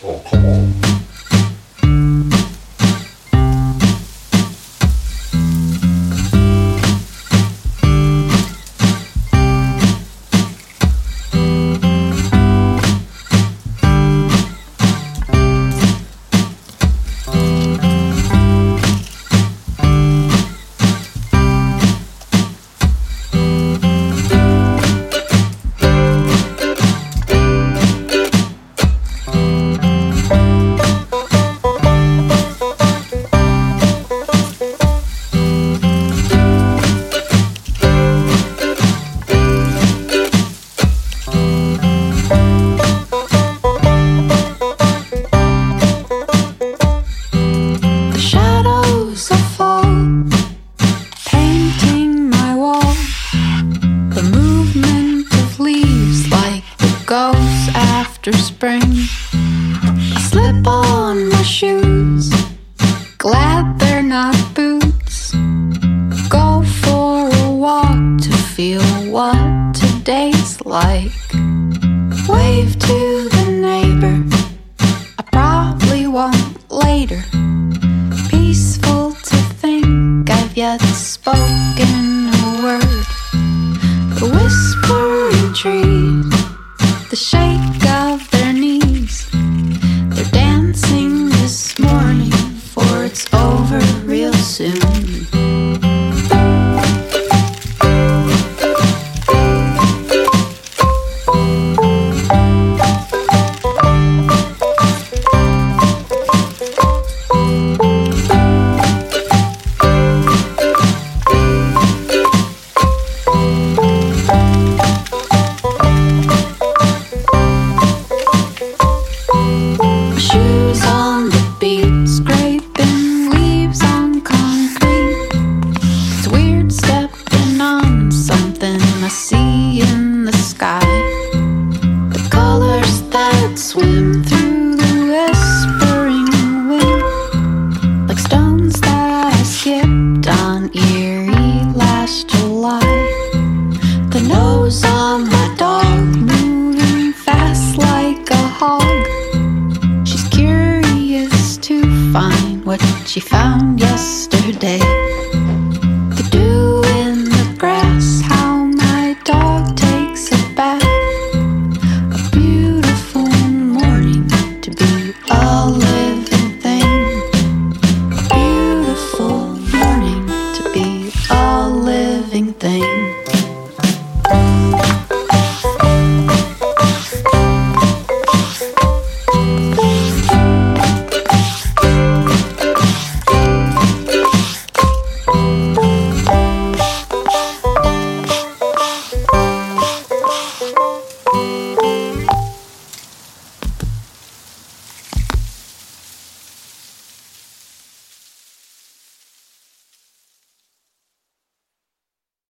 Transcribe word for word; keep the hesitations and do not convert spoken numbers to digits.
Oh, come on. After spring, I slip on my shoes, glad they're not boots. Go for a walk to feel what today's like. Wave to the neighbor, I probably won't later. Peaceful to think I've yet spoken a word. The whispering trees, the shake of their knees, they're dancing this morning, for it's over real soon. I see in the sky, the colors that swim through the whispering wind, like stones that I skipped on Erie last July. The nose on my dog moving fast like a hog. She's curious to find what she found yesterday.